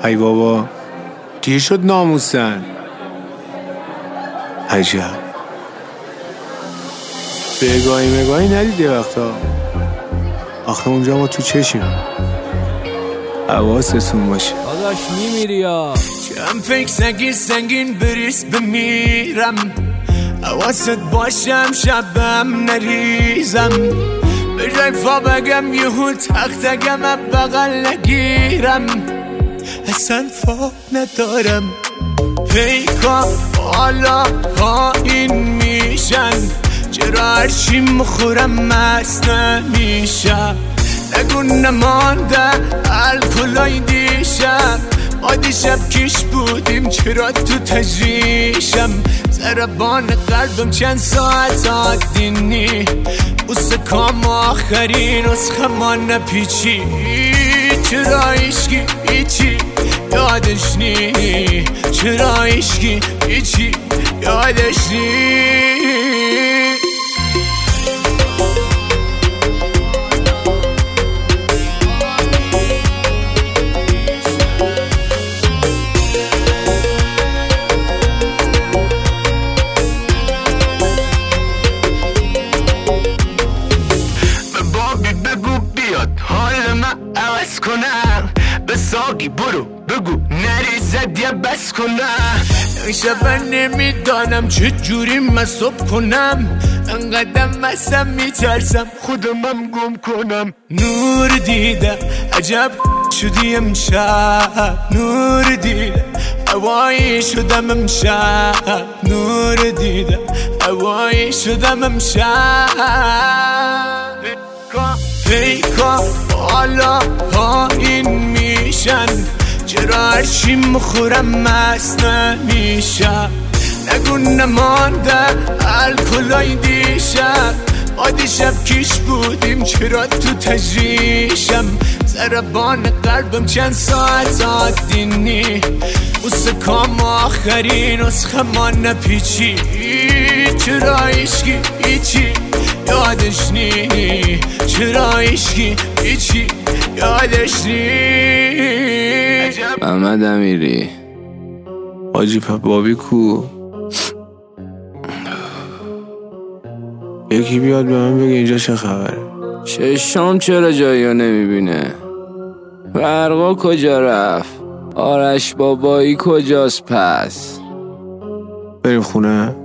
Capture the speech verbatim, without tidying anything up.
ای بابا دیر شد ناموسن. عجب بگاهی مگاهی ندیده وقتا. آخه اونجا ما تو چشیم. حواستون باشه داداش میمیری یا کم فکر سنگین سنگین بریز بمیرم. حواست باشم شبم نریزم. به جای فا بگم یهو تختگم بغل نگیرم. اصلا فا ندارم. پیکا حالا پایین میشن. چرا هرچی مخورم مست نمیشم. نگو نمانده الکلای دیشب. ما دیشب کش بودیم چرا تو تجریشم. ضربان قلبم چند ساعت آدینی. بوسه کام آخرین نسخه ما نپیچی. چرا عشقی ایچی یادش نی. چرا عشقی ایچی یادش نی. به ساقی برو بگو نریزد یا بس کنم. این شب نمیدانم چه جوری مصاب کنم. انقدر مستم میترسم خودمم گم کنم. نور دیدم عجب شدی امشب. نور دیدم هوایی شدم امشب. نور دیدم هوایی شدم امشب. پیکا حالا پایین میشن. چرا هرچی مخورم مست نمیشم. نگو نمانده الکلای دیشب. ما دیشب کش بودیم چرا تو تجریشم. ضربان قلبم چند ساعت آدینی. بوسه کام آخرین نسخه ما نپیچی. چرا عشقی ایچی یادش نی. چرا عشقی ایچی یادش نی. محمد امیری حاجی بابی کو؟ یکی بیاد به من بگه اینجا چه خبره. چشام چرا جاییو نمیبینه؟ برقا کجا رفت؟ آرش بابایی کجاست پس؟ بریم خونه.